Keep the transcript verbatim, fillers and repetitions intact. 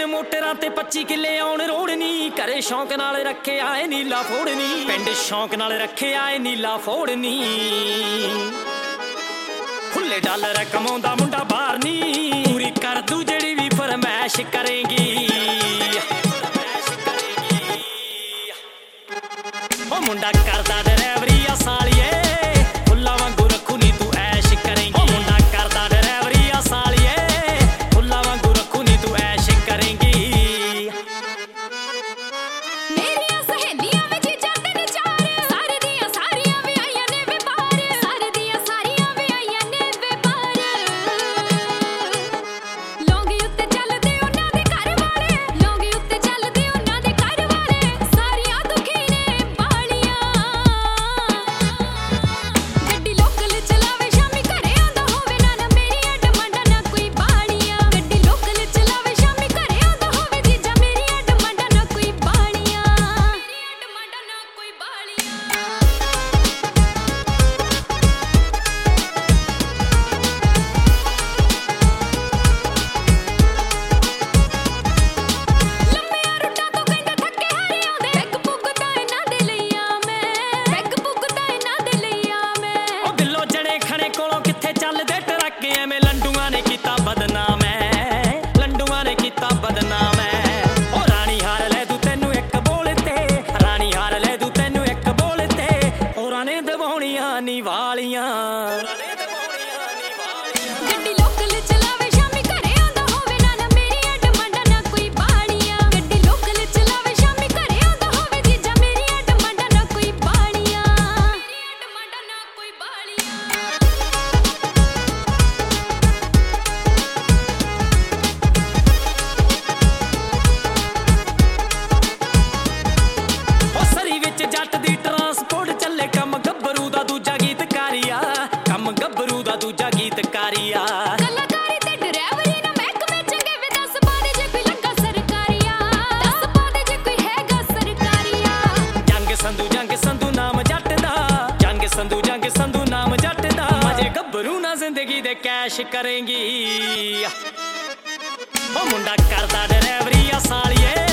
ਤਿੰਨ ਮੋਟਰਾਂ ਤੇ ਪੱਚੀ ਕਿੱਲੇ ਆਉਣ ਰੋੜਨੀ ਘਰੇ ਸ਼ੌਂਕ ਨਾਲ ਰੱਖੇ ਆਏ ਨੀਲਾ ਫੋੜਨੀ ਪਿੰਡ ਸ਼ੌਂਕ ਨਾਲ ਰੱਖੇ ਆਏ ਨੀਲਾ ਫੋੜਨੀ ਖੁੱਲੇ ਡਾਲਰ ਕਮਾਉਂਦਾ ਮੁੰਡਾ ਬਾਹਰ ਨੀ ਪੂਰੀ ਕਰ ਦੂ ਜਿਹੜੀ ਵੀ ਫਰਮੈਸ਼ ਕਰੇਗੀ ਉਹ ਮੁੰਡਾ ਕਰਦਾ ਡਰਾਈਵਰੀ ਆ ਸਾਲੀਏ ਫੁੱਲਾਂ ਵਾਂਗੂ ਰੱਖੂ ਨੀ ਤੂੰ ਐਸ਼ ਕਰੇਂਗੀ ਉਹ ਮੁੰਡਾ ਕਰਦਾ ਡਰਾਈਵਰੀ ਆ ਸਾਲੀਏ ਫੁੱਲਾਂ ਵਾਂਗੂ ਰੱਖੂ ਨੀ ਤੂੰ ਐਸ਼ ਕਰੇਂਗੀ ਮੇਰੀਆਂ ਸਹੇਲੀਆਂ ਵਿੱਚ ਜਾਂਦੇ ਨੇ ਚਾਰ ਸਾਰੇ ਦੀਆਂ ਸਾਰੀਆਂ ਵੀ ਆਈਆਂ ਨੇ ਵੇ ਬਾਹਰ ਸਾਰੇ ਦੀਆਂ ਸਾਰੀਆਂ ਵੀ ਆਈਆਂ ਨੇ ਵੇ ਬਾਹਰ ਲੌਂਗੀ ਉੱਤੇ ਚੱਲਦੇ ਉਹਨਾਂ ਦੇ ਘਰ ਵਾਲੇ ਲੌਂਗੀ ਉੱਤੇ ਚੱਲਦੇ ਉਹਨਾਂ ਦੇ ਘਰ ਵਾਲੇ ਸਾਰੀਆਂ ਦੁਖੀ ਨੇ ਬਾਲੀਆਂ ਗੱਡੀ ਲੋਕਲ ਚਲਾਵੇ ਸ਼ਾਮੀ ਘਰੇ ਆਉਂਦਾ ਹੋਵੇ ਨਾ ਨਾ ਮੇਰੀਆਂ ਡਿਮਾਂਡਾਂ ਨਾ ਕੋਈ ਬਾਲੀਆਂ ਗੱਡੀ ਲੋਕਲ ਚਲਾਵੇ ਸ਼ਾਮੀ ਘਰੇ ਆਉਂਦਾ ਹੋਵੇ ਜੀਜਾ ਮੇਰੀਆਂ ਡਿਮਾਂਡਾਂ ਨਾ ਕੋਈ ਬਾਲੀਆਂ ਮੇਰੀਆਂ ਡਿਮਾਂਡਾਂ ਨਾ ਕੋਈ ਬਾਲੀਆਂ ਲੰਮੀਆਂ ਰੁੱਟਾਂ ਤੋਂ ਕਹਿੰਦੇ ਥੱਕੇ ਹਾਰੇ ਆਉਂਦੇ ਬੈਗ ਪੁੱਗਦਾ ਇਹਨਾਂ ਦੇ ਲਈ ਆ ਮੈਂ ਬੈਗ ਪੁੱਗਦਾ ਇਹਨਾਂ ਦੇ ਲਈ ਆ ਮੈਂ ਉਹ ਦਿਲੋਂ ਜਣੇ ਖਣੇ ਕੋਲੋਂ ਕਿੱਥੇ ਚੱਲਦੇ ਟਰੱਕ ਐਵੇਂ ਲੰਡੂਆਂ ਨੇ ਕੀਤਾ ਬਦਨਾਮ ਐ ਲੰਡੂਆਂ ਨੇ ਕੀਤਾ ਬਦਨਾਮ ਐ ਉਹ ਰਾਣੀ ਹਾਰ ਲੈ ਦੂ ਤੈਨੂੰ ਇੱਕ ਬੋਲ ਤੇ ਰਾਣੀ ਹਾਰ ਲੈ ਦੂ ਤੈਨੂੰ ਇੱਕ ਬੋਲ ਤੇ ਹੋਰਾਂ ਨੇ ਦਵਾਉਣੀਆਂ ਨੀ ਵਾਲੀਆਂ ਗੱਡੀ ਲੋਕਲ ਚਲਾਵੇ ਸ਼ਾਮੀ ਘਰੇ ਆਉਂਦਾ ਹੋਵੇ ਨਾ ਨਾ ਮੇਰੀਆਂ ਡਿਮਾਂਡਾਂ ਨਾ ਕੋਈ ਬਾਲੀਆਂ ਗੱਡੀ ਲੋਕਲ ਚਲਾਵੇ ਸ਼ਾਮੀ ਘਰੇ ਆਉਂਦਾ ਹੋਵੇ ਜੀਜਾ ਮੇਰੀਆਂ ਡਿਮਾਂਡਾਂ ਨਾ ਕੋਈ ਬਾਲੀਆਂ ਮੇਰੀਆਂ ਡਿਮਾਂਡਾਂ ਨਾ ਕੋਈ ਬਾਲੀਆਂ ਉਹ ਸਰੀ ਵਿੱਚ ਜੱਟ ਦੀ ਟਰਾਂਸਪੋਰਟ ਚੱਲੇ ਕੰਮ ਗੱਭਰੂ ਦਾ ਦੂਜਾ ਗੀਤਕਾਰੀਆ ਕੰਮ ਗੱਭਰੂ ਦਾ ਦੂਜਾ ਗੀਤਕਾਰੀਆ ਕਲਾਕਾਰੀ ਤੇ ਡਰਾਈਵਰੀ ਨਾ ਮਹਿਕਮੇ ਚੰਗੇ ਵੇ ਦੱਸ ਪਾ ਦੇ ਜੇ ਕੋਈ ਲੱਗਾ ਸਰਕਾਰੀਆ ਦੱਸ ਪਾ ਦੇ ਜੇ ਕੋਈ ਹੈਗਾ ਸਰਕਾਰੀਆ ਜੰਗ ਸੰਧੂ ਜੰਗ ਸੰਧੂ ਨਾਮ ਜੱਟ ਦਾ ਜੰਗ ਸੰਧੂ ਜੰਗ ਸੰਧੂ ਨਾਮ ਜੱਟ ਦਾ ਮਜੇ ਗੱਭਰੂ ਨਾ ਜ਼ਿੰਦਗੀ ਦੇ ਕੈਸ਼ ਕਰੇਂਗੀ ਉਹ ਮੁੰਡਾ ਕਰਦਾ ਡਰਾਈਵਰੀ ਆ ਸਾਲੀਏ